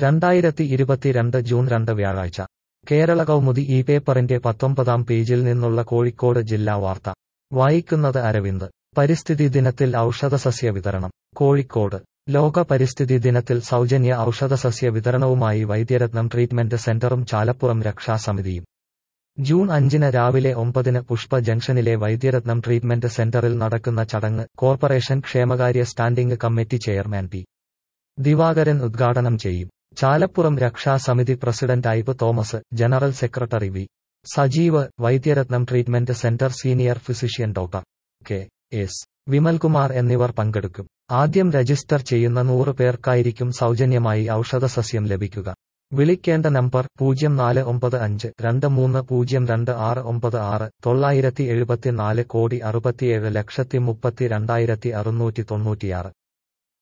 2022 June 2 വ്യാഴാഴ്ച കേരള കൗമുദി ഈ പേപ്പറിന്റെ 19-ാം പേജിൽ നിന്നുള്ള കോഴിക്കോട് ജില്ലാ വാർത്ത വായിക്കുന്നത് അരവിന്ദ്. പരിസ്ഥിതി ദിനത്തിൽ ഔഷധസസ്യ വിതരണം. കോഴിക്കോട് ലോക പരിസ്ഥിതി ദിനത്തിൽ സൗജന്യ ഔഷധസസ്യ വിതരണവുമായി വൈദ്യരത്നം ട്രീറ്റ്മെന്റ് സെന്ററും ചാലപ്പുറം രക്ഷാസമിതിയും. ജൂൺ 5 രാവിലെ 9 പുഷ്പ ജംഗ്ഷനിലെ വൈദ്യരത്നം ട്രീറ്റ്മെന്റ് സെന്ററിൽ നടക്കുന്ന ചടങ്ങ് കോർപ്പറേഷൻ ക്ഷേമകാര്യ standing committee chairman P. Divakaran ഉദ്ഘാടനം ചെയ്യും. ചാലപ്പുറം രക്ഷാസമിതി പ്രസിഡന്റ് ഐബ് Thomas, general secretary V. Sajeev, Vaidyaratnam treatment centre senior physician doctor K. S. Vimalkumar എന്നിവർ പങ്കെടുക്കും. ആദ്യം രജിസ്റ്റർ ചെയ്യുന്ന 100 പേർക്കായിരിക്കും സൗജന്യമായി ഔഷധസസ്യം ലഭിക്കുക. വിളിക്കേണ്ട നമ്പർ 0452302696 974 കോടി 67,32,696.